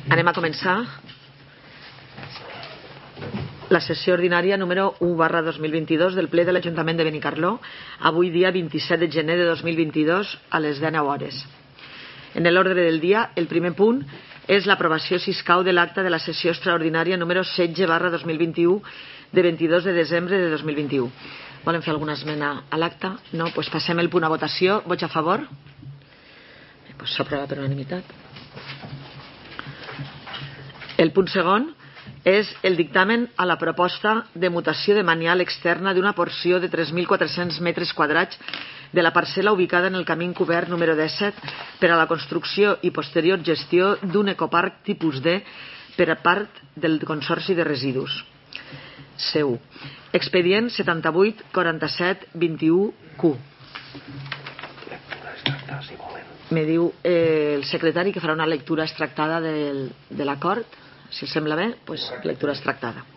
Anem a començar la sessió ordinària número 1/2022 del ple de l'Ajuntament de Benicarló, avui dia 27 de gener de 2022 a les 19 hores. En l'ordre del dia, el primer punt és l'aprovació, si escau, de l'acta de la sessió extraordinària número 16/2021 de 22 de desembre de 2021. Volen fer alguna esmena a l'acta? No? Doncs passem el punt a votació. Vots a favor? Doncs s'aprova per unanimitat. El punt segon és el dictamen a la proposta de mutació de manial externa d'una porció de 3.400 metres quadrats de la parcel·la ubicada en el camí encobert número 17 per a la construcció i posterior gestió d'un ecoparc tipus D per a part del Consorci de Residus. Seu. Expedient 784721Q. Me diu el secretari que farà una lectura extractada de l'acord. Si us sembla bé, doncs lectura extractada.